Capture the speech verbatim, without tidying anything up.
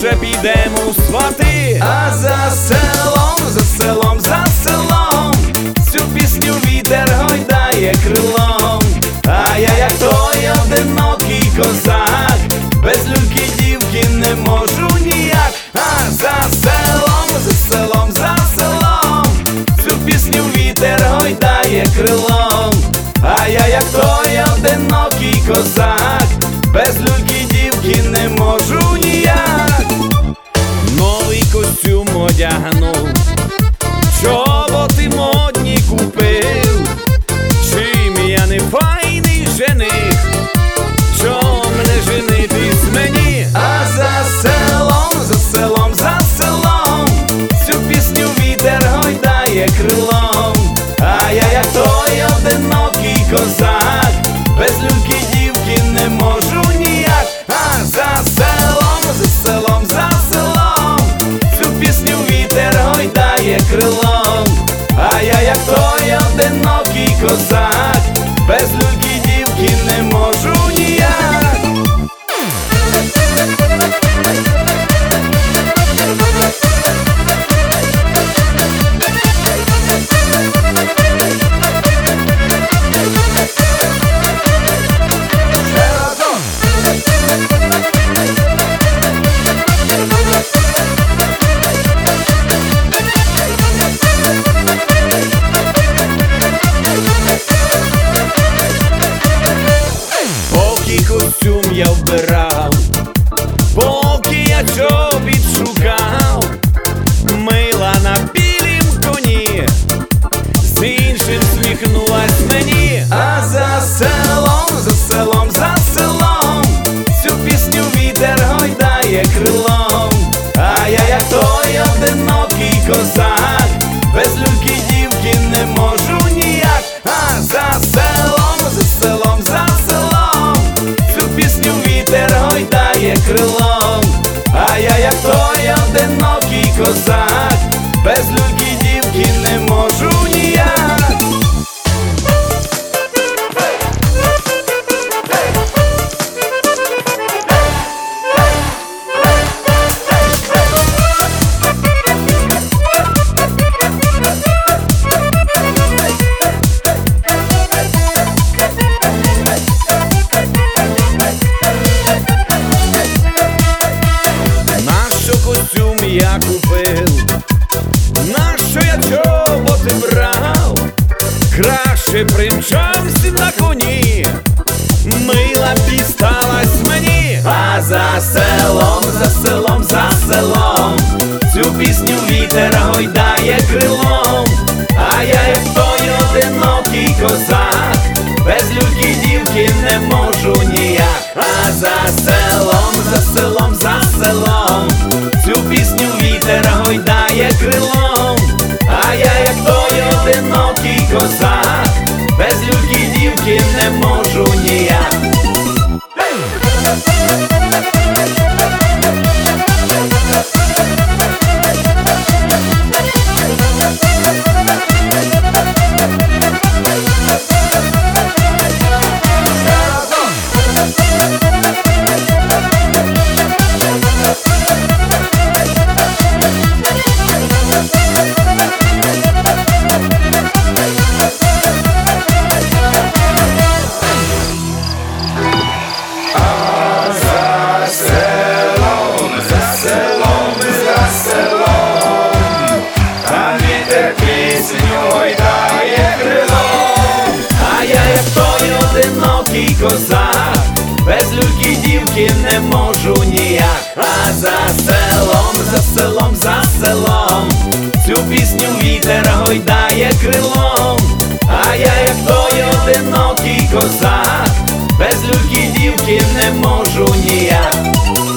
може підемо у свати. А за селом, за селом, за селом цю пісню вітер гойдає крилом. А я, як той одинокий козак, без люльки дівки не можу ніяк. А за селом, за селом, за селом цю пісню вітер гойдає крилом. А я, як той одинокий козак, без люльки дівки не можу ніяк. Новий костюм одягнув, чоботи модні купив. Чим я не файний жених, чом не женитись мені? А за селом, за селом, за селом цю пісню вітер гойдає крилом. А я, як той одинокий козак, без люльки дівки не можу ніяк. А за селом, за селом, за селом цю пісню вітер гойдає крилом. А я, як той одинокий козак, без люльки дівки не можу ніяк. Костюм я вбирав, поки я чобіт шукав, мила на білім коні, з іншим сміхнулась мені. А за селом, за селом, за селом цю пісню вітер гойдає крилом. А я, як той одинокий козак, без люльки дівки не можу ніяк. А за селом, за селом, за селом цю пісню вітер гойдає крилом. А я, як той одинокий козак, без люльки дівки не можу ніяк. Костюм я купив, нащо я чоботи брав? Краще примчався на коні, мила дісталась мені. А за селом, за селом, за селом цю пісню вітер гойдає крилом. А я, як той одинокий козак, без люльки дівки не можу ніяк. А за селом, за селом, за селом цю пісню вітер гойдає крилом. А я, як той одинокий козак, без люльки дівки не можу ніяк. Козак, без люльки дівки не можу ніяк. А за селом, за селом, за селом цю пісню вітер гойдає крилом. А я, як той одинокий козак, без люльки дівки не можу ніяк.